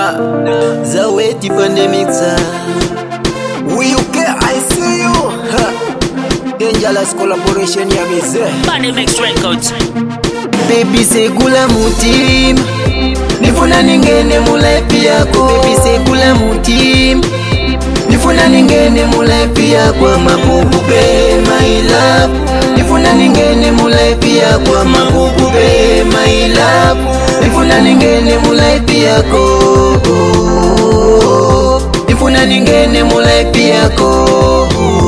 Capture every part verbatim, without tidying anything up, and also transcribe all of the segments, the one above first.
na Zaweti Pandemixa. We U K, I see you. Ha. Dangerous collaboration ya mize Pandemix Records. Baby segula mutima nifuna ningene mu life yako. Baby segula mutima nifuna ningene mu life yako. Mabubu be my love nifuna ningene mu life yako. Mabubu be my love nifuna ningene mu life yako. Nifuna ningene mu life yako.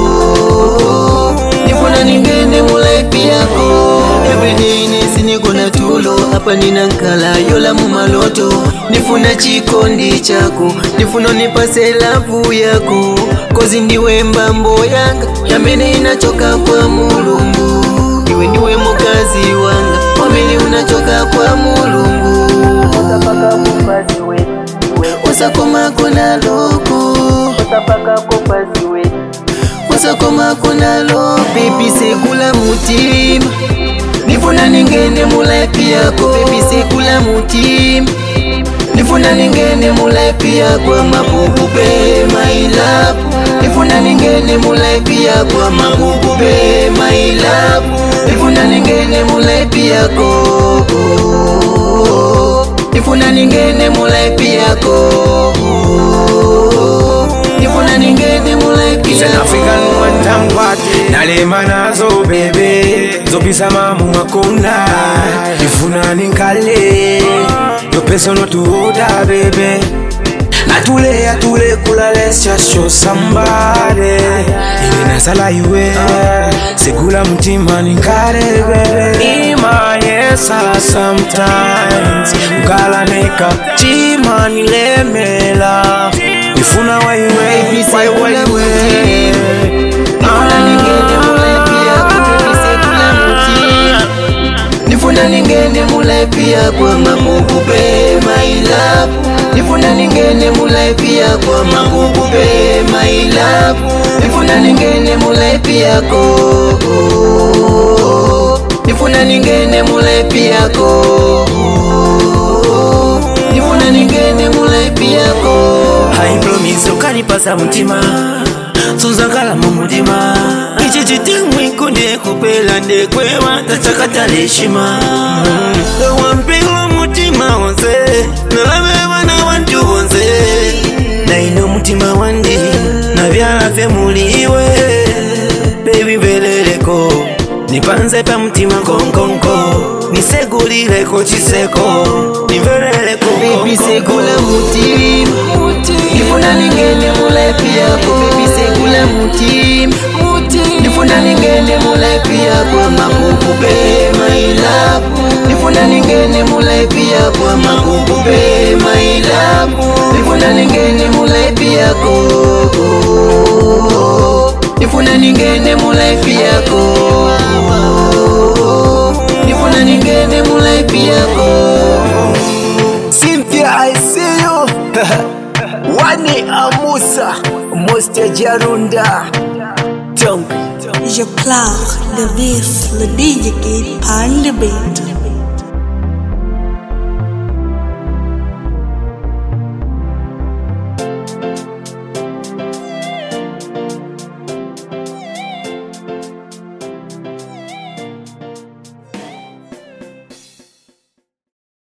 Nifuna ningene mu life yako. Everyday nisi gonna tulo hapa ninankala yola mu maloto. Nifuna chikondi chako, nifuna nipase lavu yako. Kozi ndiwe mbambo yanga yamene inachoka kwa Mulungu. Iwe ndiwe mukazi wanga wamene unachoka kwa Mulungu. Utapaka kupazi we usakoma kuna loko. Utapaka kupazi we usakoma kuna loko. Baby segula mutima nifuna ningene mu life yako. Baby segula mutima nifuna ningene mu life yako. Mabubu be my love nifuna ningene mu life yako. Mabubu be my love nifuna ningene mu life yako. Nifuna ningene mu life yako. Nifuna ningene mu life yako. African one time party nalema nazo bebe zopisa mamu makona. Nifuna ninkale yo personal to order bebe. Natule atule kula, let's just show somebody. Ile nasala iwe segula mutima ninkale bebe. Ima yesa sometimes ukala neka chima nilemela. Nifuna wa iwe Baby segula mutima nifuna ningene mu life yako. Baby segula mutima nifuna ningene mu life yako. Mabubu be my love nifuna ningene mu life yako. Mabubu be my love nifuna ningene mu life yako. Nifuna ningene mu life yako. Nifuna ningene mu life yako. I promise ukanipasa mutima Sunzakala mu mutima. Ichi chitimwi kunde kupela ndekwe watachakata leshima. Wampigwa mutima wonse nalabeba na wantu wonse. Na ino mutima wandi na vyala fe muliwe. Baby veleleko nipanze pa mutima konkonko. Nisegulileko chiseko niveleleko. Baby segula mutima nifuna ningene mu life yako. Baby segula mutima nifuna ningene mu life yako. Mabubu be my love nifuna ningene mu life yako. Mabubu be my love nifuna ningene mu life yako. Nifuna ningene mu life yako. Nifuna ningene mu life yako. Cynthia, I see you. Wani Amusa Moste Jarunda Tongue. Je pleure le vif, le D J qui prend le beat.